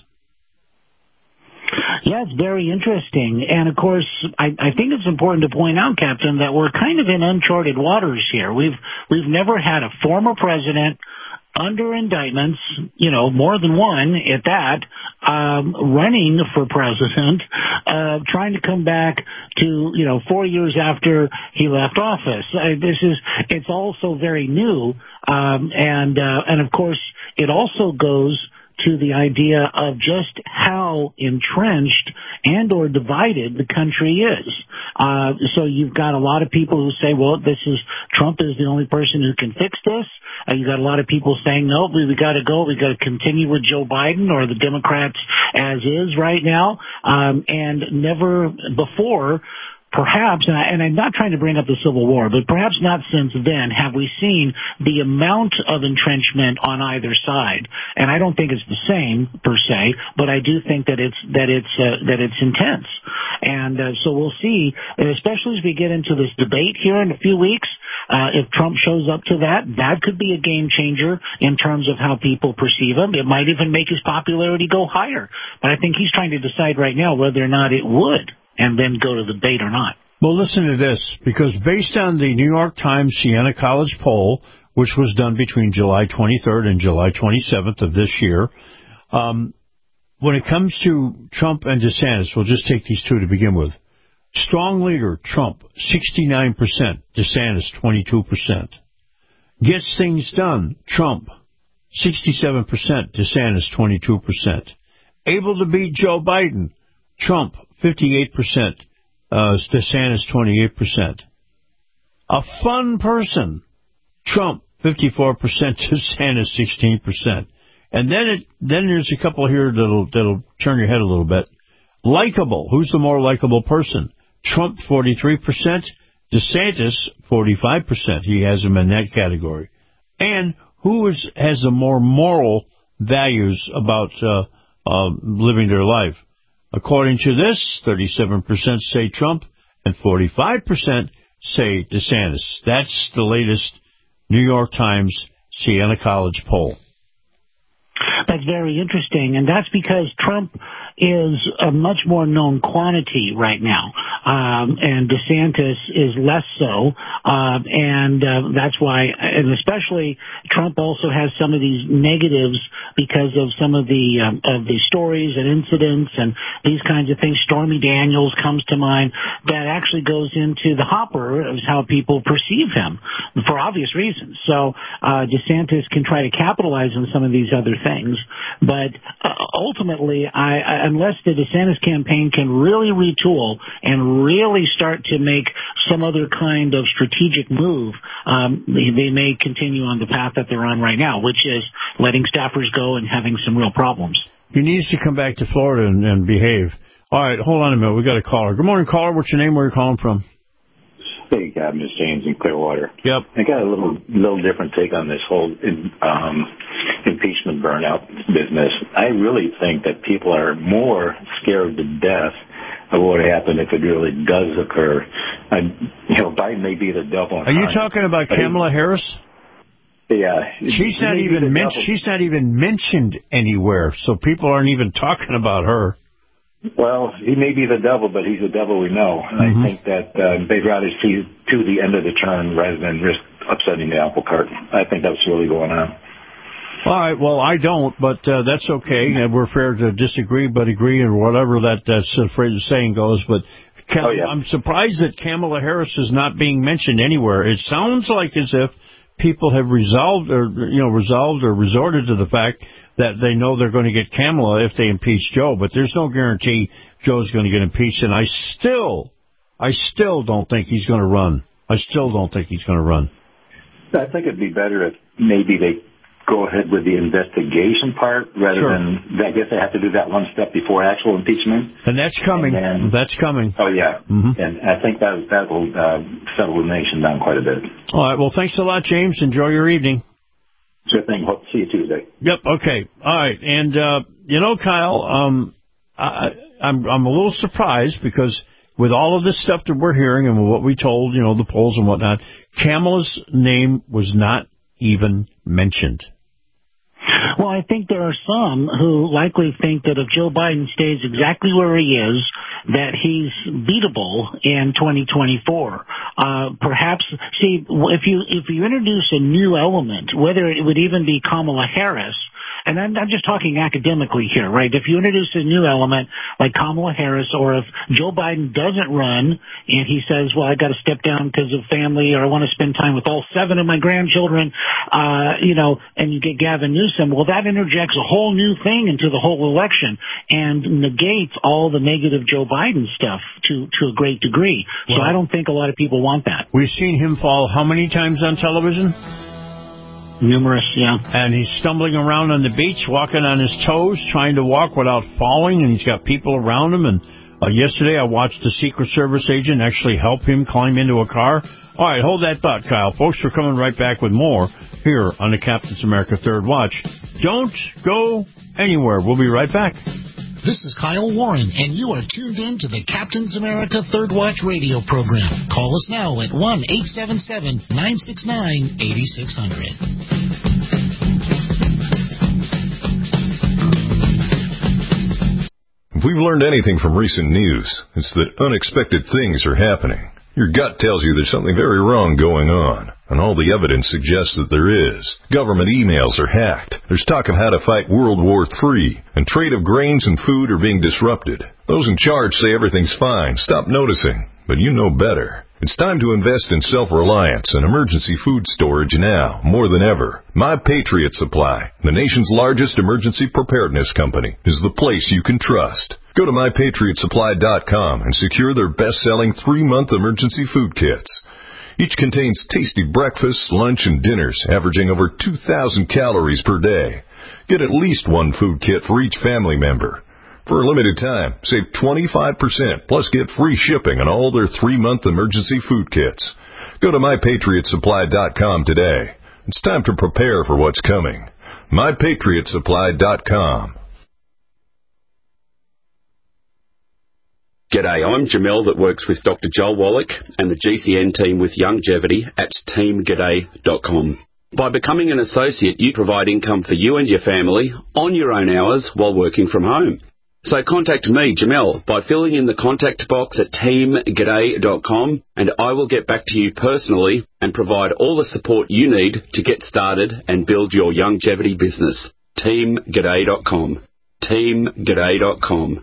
Yeah, it's very interesting. And, of course, I, I think it's important to point out, Captain, that we're kind of in uncharted waters here. We've we've never had a former president under indictments, you know, more than one at that, um, running for president, uh, trying to come back to, you know, four years after he left office. Uh, this is, it's also very new. Um, and, uh, and of course, it also goes to the idea of just how entrenched and or divided the country is. Uh, so you've got a lot of people who say, well, this is, Trump is the only person who can fix this. Uh, you got a lot of people saying, no, we, we got to go. We got to continue with Joe Biden or the Democrats as is right now. Um, and never before, perhaps, and, I, and I'm not trying to bring up the Civil War, but perhaps not since then have we seen the amount of entrenchment on either side. And I don't think it's the same per se, but I do think that it's that it's uh, that it's intense. And uh, so we'll see, and especially as we get into this debate here in a few weeks. Uh, if Trump shows up to that, that could be a game changer in terms of how people perceive him. It might even make his popularity go higher. But I think he's trying to decide right now whether or not it would, and then go to the debate or not. Well, listen to this, because based on the New York Times Siena College poll, which was done between July twenty-third and July twenty-seventh of this year, um, when it comes to Trump and DeSantis, we'll just take these two to begin with. Strong leader, Trump, sixty-nine percent, DeSantis, twenty-two percent. Gets things done, Trump, sixty-seven percent, DeSantis, twenty-two percent. Able to beat Joe Biden, Trump, fifty-eight percent, uh, DeSantis, twenty-eight percent. A fun person, Trump, fifty-four percent, DeSantis, sixteen percent. And then it, then there's a couple here that'll, that'll turn your head a little bit. Likable, who's the more likable person? Trump, forty-three percent, DeSantis, forty-five percent. He has him in that category. And who is, has a more moral values about uh, uh, living their life. According to this, thirty-seven percent say Trump and forty-five percent say DeSantis. That's the latest New York Times Siena College poll. That's very interesting, and that's because Trump is a much more known quantity right now, um, and DeSantis is less so, uh, and uh, that's why, and especially Trump also has some of these negatives because of some of the um, of the stories and incidents and these kinds of things. Stormy Daniels comes to mind. That actually goes into the hopper of how people perceive him for obvious reasons. So uh, DeSantis can try to capitalize on some of these other things, but uh, ultimately, I, I unless the DeSantis campaign can really retool and really start to make some other kind of strategic move, um, they, they may continue on the path that they're on right now, which is letting staffers go and having some real problems. He needs to come back to Florida and, and behave. All right, hold on a minute. We got a caller. Good morning, caller. What's your name? Where are you calling from? Hey, Captain, it's James in Clearwater. Yep. I got a little little different take on this whole um, impeachment burnout business. I really think that people are more scared to death of what would happen if it really does occur. I, you know, Biden may be the devil. Are you talking about Kamala Harris? Yeah. She's not even men- she's not even mentioned anywhere, so people aren't even talking about her. Well, he may be the devil, but he's the devil we know. And Mm-hmm. I think that uh, they'd rather see to the end of the term rather than risk upsetting the apple cart. I think that's really going on. All right, well, I don't, but uh, that's okay. And we're fair to disagree, but agree, or whatever that that's uh, phrase saying goes. But Cam- oh, yeah. I'm surprised that Kamala Harris is not being mentioned anywhere. It sounds like as if people have resolved, or you know, resolved or resorted to the fact that they know they're going to get Kamala if they impeach Joe, but there's no guarantee Joe's going to get impeached, and I still, I still don't think he's going to run. I still don't think he's going to run. I think it'd be better if maybe they go ahead with the investigation part rather Sure. than, I guess they have to do that one step before actual impeachment. And that's coming. And then, that's coming. Oh, yeah. Mm-hmm. And I think that that will uh, settle the nation down quite a bit. All right, well, thanks a lot, James. Enjoy your evening. Sure thing. Hope to see you Tuesday. Yep. Okay. All right. And uh, you know, Kyle, um, I, I'm I'm a little surprised because with all of this stuff that we're hearing and what we told, you know, the polls and whatnot, Kamala's name was not even mentioned. Well, I think there are some who likely think that if Joe Biden stays exactly where he is, that he's beatable in twenty twenty-four. Uh, perhaps, see, if you if you introduce a new element, whether it would even be Kamala Harris, and I'm, I'm just talking academically here, right? If you introduce a new element like Kamala Harris, or if Joe Biden doesn't run and he says, well, I got to step down because of family, or I want to spend time with all seven of my grandchildren, uh, you know, and you get Gavin Newsom, well, that interjects a whole new thing into the whole election and negates all the negative Joe Biden stuff to, to a great degree. So Well, I don't think a lot of people want that. We've seen him fall how many times on television? Numerous, yeah. And he's stumbling around on the beach, walking on his toes, trying to walk without falling, and he's got people around him. And uh, yesterday I watched the Secret Service agent actually help him climb into a car. All right, hold that thought, Kyle. Folks, we're coming right back with more here on the Captain's America Third Watch. Don't go anywhere. We'll be right back. This is Kyle Warren, and you are tuned in to the Captain's America Third Watch radio program. Call us now at one eight seven seven, nine six nine, eight six zero zero. If we've learned anything from recent news, it's that unexpected things are happening. Your gut tells you there's something very wrong going on, and all the evidence suggests that there is. Government emails are hacked. There's talk of how to fight World War Three, and trade of grains and food are being disrupted. Those in charge say everything's fine. Stop noticing. But you know better. It's time to invest in self-reliance and emergency food storage now, more than ever. My Patriot Supply, the nation's largest emergency preparedness company, is the place you can trust. Go to my patriot supply dot com and secure their best-selling three-month emergency food kits. Each contains tasty breakfasts, lunch, and dinners, averaging over two thousand calories per day. Get at least one food kit for each family member. For a limited time, save twenty-five percent, plus get free shipping on all their three-month emergency food kits. Go to my patriot supply dot com today. It's time to prepare for what's coming. my patriot supply dot com. G'day, I'm Jamel that works with Doctor Joel Wallach and the G C N team with Longevity at team g'day dot com. By becoming an associate, you provide income for you and your family on your own hours while working from home. So contact me, Jamel, by filling in the contact box at team g'day dot com, and I will get back to you personally and provide all the support you need to get started and build your longevity business. team g'day dot com. team g'day dot com.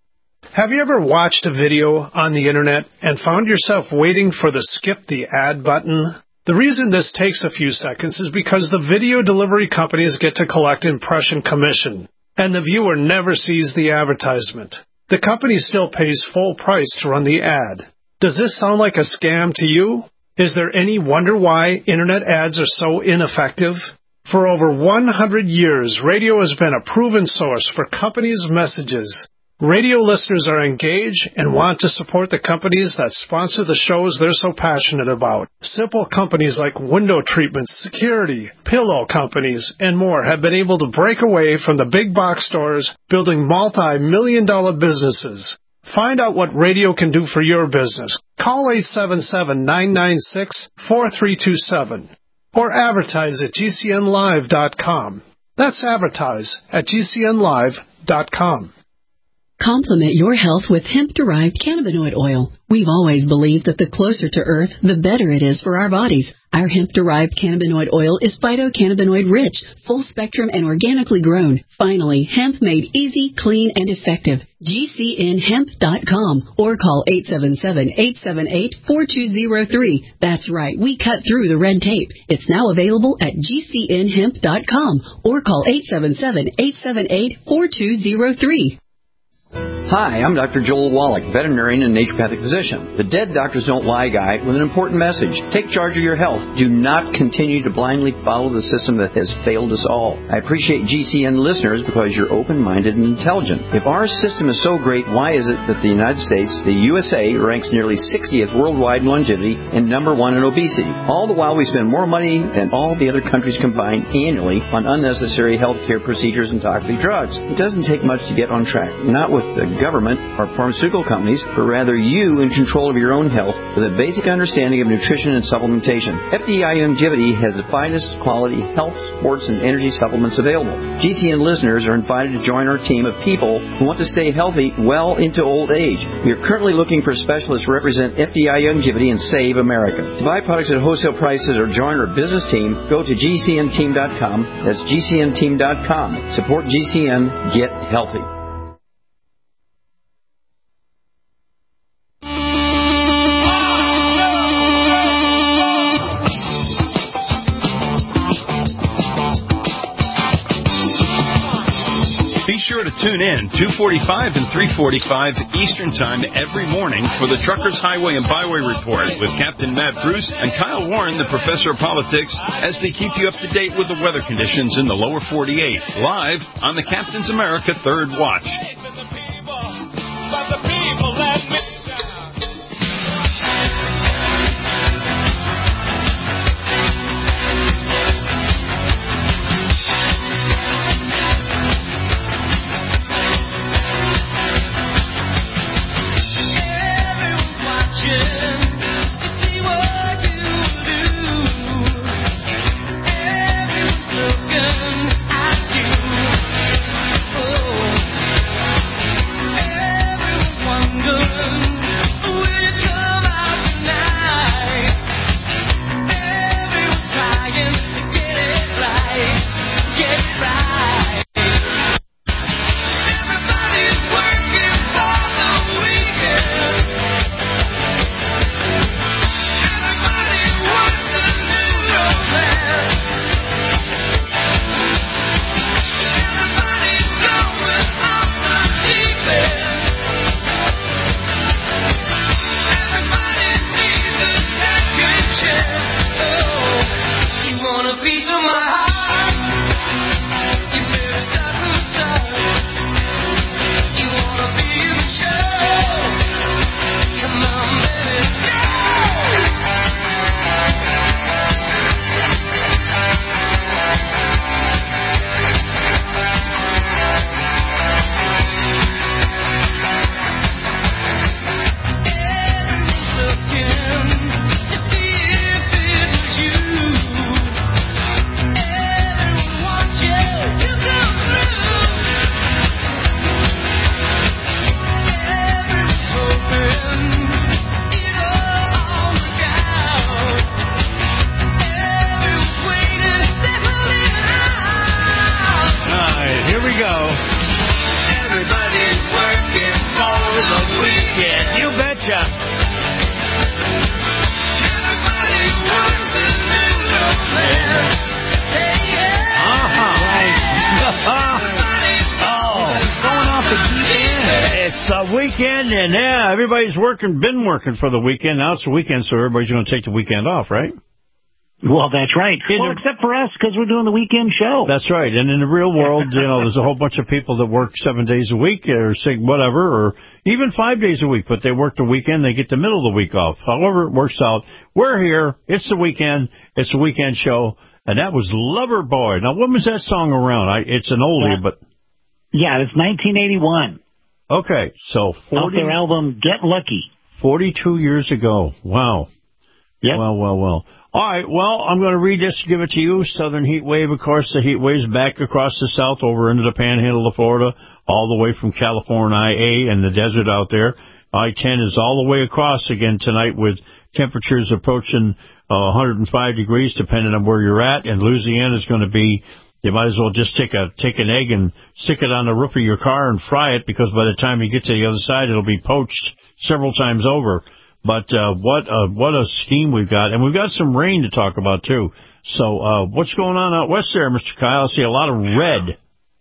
Have you ever watched a video on the internet and found yourself waiting for the skip the ad button? The reason this takes a few seconds is because the video delivery companies get to collect impression commission, and the viewer never sees the advertisement. The company still pays full price to run the ad. Does this sound like a scam to you? Is there any wonder why internet ads are so ineffective? For over one hundred years, radio has been a proven source for companies' messages. Radio listeners are engaged and want to support the companies that sponsor the shows they're so passionate about. Simple companies like window treatments, security, pillow companies, and more have been able to break away from the big box stores, building multi-million dollar businesses. Find out what radio can do for your business. Call eight seven seven, nine nine six, four three two seven or advertise at G C N live dot com. That's advertise at G C N live dot com. Complement your health with hemp-derived cannabinoid oil. We've always believed that the closer to Earth, the better it is for our bodies. Our hemp-derived cannabinoid oil is phytocannabinoid rich, full-spectrum, and organically grown. Finally, hemp made easy, clean, and effective. G C N hemp dot com or call eight seven seven, eight seven eight, four two zero three. That's right, we cut through the red tape. It's now available at G C N hemp dot com or call eight seven seven, eight seven eight, four two zero three. Hi, I'm Doctor Joel Wallach, veterinarian and naturopathic physician. The Dead Doctors Don't Lie guy with an important message. Take charge of your health. Do not continue to blindly follow the system that has failed us all. I appreciate G C N listeners because you're open-minded and intelligent. If our system is so great, why is it that the United States, the U S A, ranks nearly sixtieth worldwide in longevity and number one in obesity? All the while we spend more money than all the other countries combined annually on unnecessary health care procedures and toxic drugs. It doesn't take much to get on track. Not with the government or pharmaceutical companies, but rather you in control of your own health with a basic understanding of nutrition and supplementation. F D I Longevity has the finest quality health, sports, and energy supplements available. G C N listeners are invited to join our team of people who want to stay healthy well into old age. We are currently looking for specialists to represent F D I Longevity and Save America. To buy products at wholesale prices or join our business team, go to G C N team dot com. That's G C N team dot com. Support G C N. Get healthy. Be sure to tune in two forty-five and three forty-five Eastern Time every morning for the Truckers Highway and Byway Report with Captain Matt Bruce and Kyle Warren, the Professor of Politics, as they keep you up to date with the weather conditions in the lower forty-eight, live on the Captain's America Third Watch. weekend, and yeah, everybody's working, been working for the weekend. Now it's the weekend, so everybody's going to take the weekend off, right? Well, that's right. In well, the, except for us, because we're doing the weekend show. That's right. And in the real world, you know, there's a whole bunch of people that work seven days a week or six, whatever, or even five days a week, but they work the weekend, they get the middle of the week off. However it works out, we're here. It's the weekend. It's a weekend show. And that was Loverboy. Now, when was that song around? I, it's an oldie, yeah. but... Yeah, it's nineteen eighty-one. Okay, so... forty, off their album, Get Lucky. forty-two years ago. Wow. Yep. Well, well, well. All right, well, I'm going to read this, give it to you. Southern heat wave, of course, the heat wave's back across the south over into the panhandle of Florida, all the way from California I A and the desert out there. I ten is all the way across again tonight with temperatures approaching uh, one hundred five degrees, depending on where you're at. And Louisiana is going to be, you might as well just take a take an egg and stick it on the roof of your car and fry it, because by the time you get to the other side, it'll be poached several times over. But uh, what a, what a scheme we've got. And we've got some rain to talk about, too. So uh, what's going on out west there, Mister Kyle? I see a lot of red.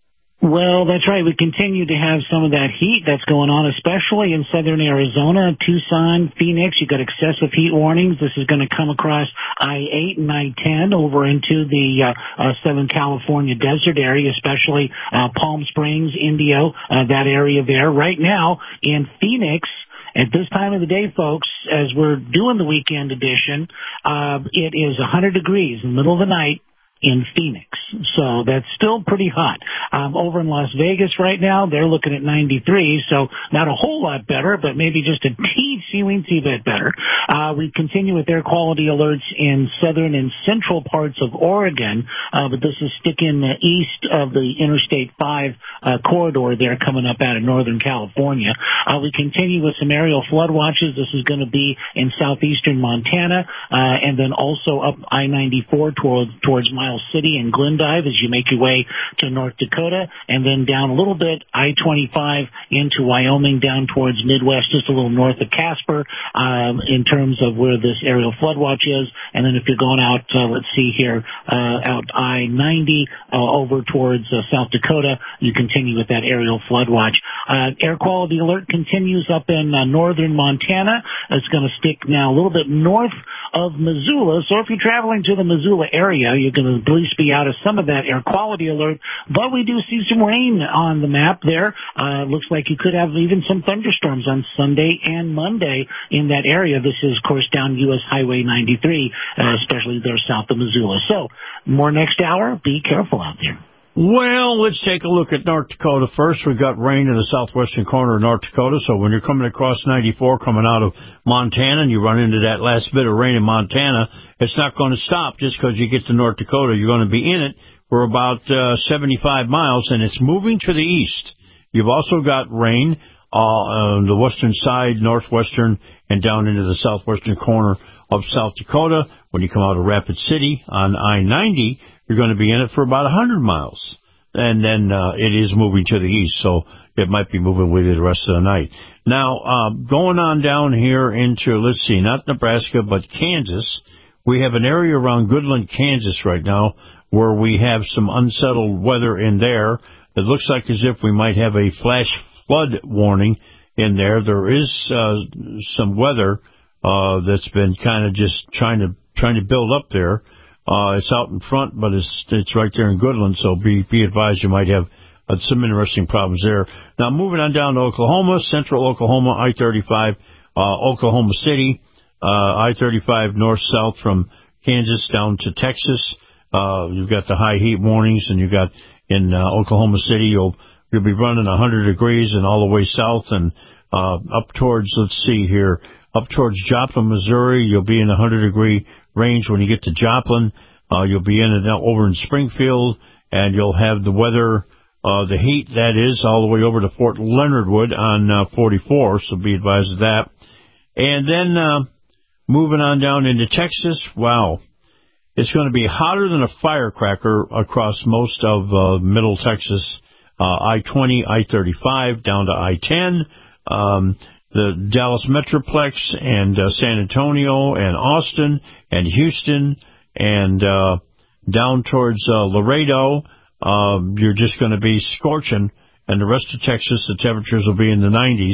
Well, that's right. We continue to have some of that heat that's going on, especially in southern Arizona, Tucson, Phoenix. You've got excessive heat warnings. This is going to come across I eight and I ten over into the uh, uh, Southern California desert area, especially uh, Palm Springs, Indio, uh, that area there. Right now in Phoenix, at this time of the day, folks, as we're doing the weekend edition, uh, it is one hundred degrees in the middle of the night in Phoenix. So that's still pretty hot. Um, over in Las Vegas right now, they're looking at ninety-three, so not a whole lot better, but maybe just a teensy weensy bit better. Uh, we continue with air quality alerts in southern and central parts of Oregon, uh, but this is sticking uh, east of the Interstate five uh, corridor there coming up out of Northern California. Uh, we continue with some aerial flood watches. This is going to be in southeastern Montana, uh, and then also up I ninety-four towards, towards Miles City and Glendive as you make your way to North Dakota, and then down a little bit I twenty-five into Wyoming, down towards Midwest, just a little north of Casper, um, in terms of where this aerial flood watch is. And then if you're going out, uh, let's see here, uh, out I ninety uh, over towards uh, South Dakota, you continue with that aerial flood watch. Uh, air quality alert continues up in uh, northern Montana. It's going to stick now a little bit north of Missoula. So if you're traveling to the Missoula area, you're going to at least be out of some of that air quality alert. But we do see some rain on the map there. Uh, looks like you could have even some thunderstorms on Sunday and Monday in that area. This is, of course, down U S Highway ninety-three, uh, especially there south of Missoula. So more next hour. Be careful out there. Well, let's take a look at North Dakota first. We've got rain in the southwestern corner of North Dakota, so when you're coming across ninety-four coming out of Montana and you run into that last bit of rain in Montana, it's not going to stop just because you get to North Dakota. You're going to be in it for about uh, seventy-five miles, and it's moving to the east. You've also got rain uh, on the western side, northwestern, and down into the southwestern corner of South Dakota. When you come out of Rapid City on I ninety, you're going to be in it for about one hundred miles. And then uh, it is moving to the east, so it might be moving with you the rest of the night. Now, uh, going on down here into, let's see, not Nebraska, but Kansas, we have an area around Goodland, Kansas right now where we have some unsettled weather in there. It looks like as if we might have a flash flood warning in there. There is uh, some weather uh, that's been kind of just trying to trying to build up there. Uh, it's out in front, but it's it's right there in Goodland, so be be advised you might have uh, some interesting problems there. Now, moving on down to Oklahoma, central Oklahoma, I thirty-five, uh, Oklahoma City, uh, I thirty-five north-south from Kansas down to Texas. Uh, you've got the high heat warnings, and you've got in uh, Oklahoma City, you'll you'll be running one hundred degrees and all the way south and uh, up towards, let's see here, up towards Joplin, Missouri, you'll be in the one hundred degree range when you get to Joplin. Uh, you'll be in it over in Springfield, and you'll have the weather, uh, the heat, that is, all the way over to Fort Leonard Wood on uh, forty-four, so be advised of that. And then uh, moving on down into Texas, wow, it's going to be hotter than a firecracker across most of uh, middle Texas, uh, I twenty, I thirty-five, down to I ten, um, the Dallas Metroplex and uh, San Antonio and Austin and Houston and uh, down towards uh, Laredo. Uh, you're just going to be scorching, and the rest of Texas, the temperatures will be in the nineties.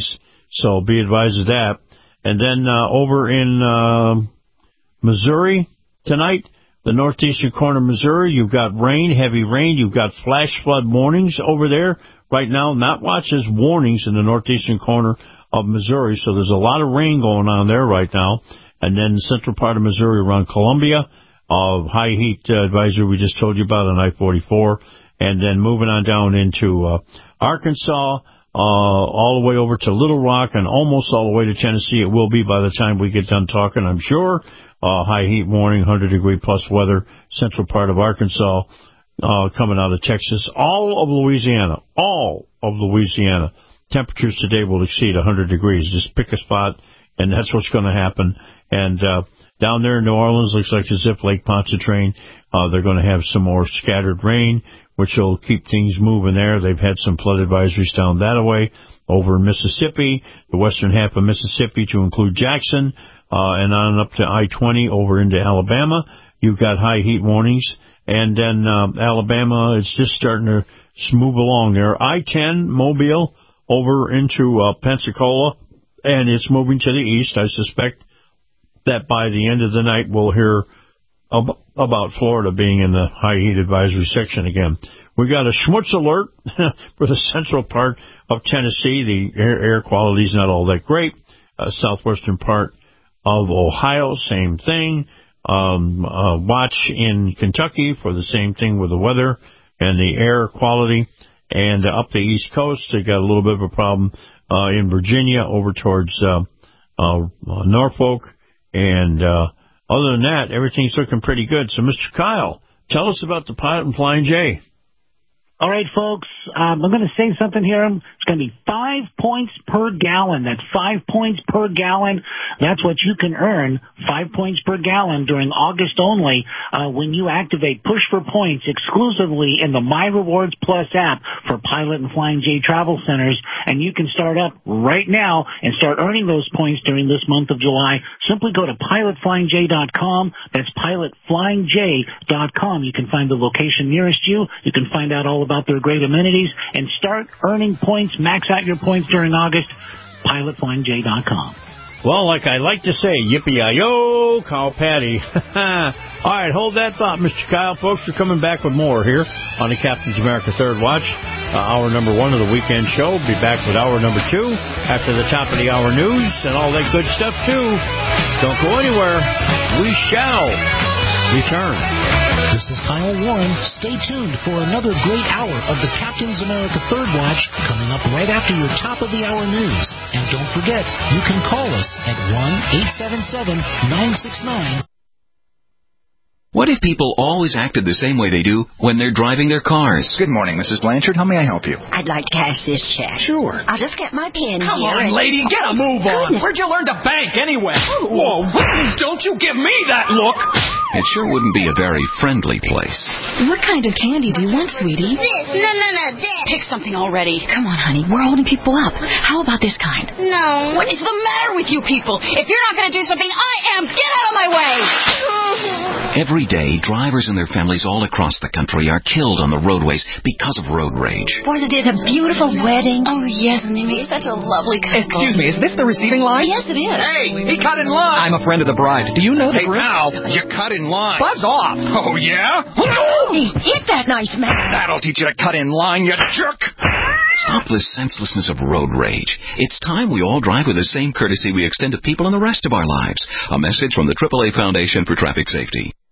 So be advised of that. And then uh, over in uh, Missouri tonight, the northeastern corner of Missouri, you've got rain, heavy rain. You've got flash flood warnings over there right now. Not watches, warnings in the northeastern corner of Missouri. So there's a lot of rain going on there right now. And then the central part of Missouri around Columbia, uh, high heat uh, advisory we just told you about on I forty-four. And then moving on down into uh, Arkansas, uh, all the way over to Little Rock and almost all the way to Tennessee. It will be by the time we get done talking, I'm sure. Uh, high heat warning, one hundred degree plus weather, central part of Arkansas, uh, coming out of Texas. All of Louisiana, all of Louisiana. Temperatures today will exceed one hundred degrees. Just pick a spot, and that's what's going to happen. And uh, down there in New Orleans, looks like as if Lake Pontchartrain, uh, they're going to have some more scattered rain, which will keep things moving there. They've had some flood advisories down that way. Over in Mississippi, the western half of Mississippi to include Jackson, uh, and on up to I twenty over into Alabama. You've got high heat warnings. And then uh, Alabama, it's just starting to move along there. I ten, Mobile, over into uh, Pensacola, and it's moving to the east. I suspect that by the end of the night we'll hear ab- about Florida being in the high heat advisory section again. We got a schmutz alert for the central part of Tennessee. The air, air quality is not all that great. Uh, southwestern part of Ohio, same thing. Um, uh, watch in Kentucky for the same thing with the weather and the air quality. And uh, up the East Coast, they got a little bit of a problem uh, in Virginia over towards uh, uh, uh, Norfolk. And uh, other than that, everything's looking pretty good. So, Mister Kyle, tell us about the Pilot and Flying J. All right, folks, um, I'm going to say something here. It's going to be five points per gallon. That's five points per gallon. That's what you can earn, five points per gallon during August only uh, when you activate Push for Points exclusively in the My Rewards Plus app for Pilot and Flying J travel centers. And you can start up right now and start earning those points during this month of July. Simply go to pilot flying j dot com. That's pilot flying j dot com. You can find the location nearest you. You can find out all about their great amenities and start earning points, max out your points during August. pilot flying j dot com. Well, like I like to say, yippee-yi-yo, cow patty. All right, hold that thought, Mister Kyle. Folks, we're coming back with more here on the Captain's America Third Watch. Uh, hour number one of the weekend show. We'll be back with hour number two after the top of the hour news and all that good stuff, too. Don't go anywhere. We shall return. This is Kyle Warren. Stay tuned for another great hour of the Captain's America Third Watch coming up right after your top of the hour news. And don't forget, you can call us at one eight seven seven nine six nine. What if people always acted the same way they do when they're driving their cars? Good morning, Missus Blanchard. How may I help you? I'd like to cash this check. Sure. I'll just get my pen Come here. on, and... lady, get a move on. Goodness. Where'd you learn to bank anyway? Whoa, don't you give me that look. It sure wouldn't be a very friendly place. What kind of candy do you want, sweetie? This. No, no, no, this. Pick something already. Come on, honey. We're holding people up. How about this kind? No. What is the matter with you people? If you're not going to do something, I am. Get out of my way. Every day, drivers and their families all across the country are killed on the roadways because of road rage. Was it at a beautiful wedding? Oh, yes, and they made such a lovely couple. Excuse me, is this the receiving line? Yes, it is. Hey, he cut in line. I'm a friend of the bride. Do you know the Hey, group? pal, you cut in line. Buzz off. Oh, yeah? Hey, hit that nice man. That'll teach you to cut in line, you jerk. Stop the senselessness of road rage. It's time we all drive with the same courtesy we extend to people in the rest of our lives. A message from the triple A Foundation for Traffic Safety.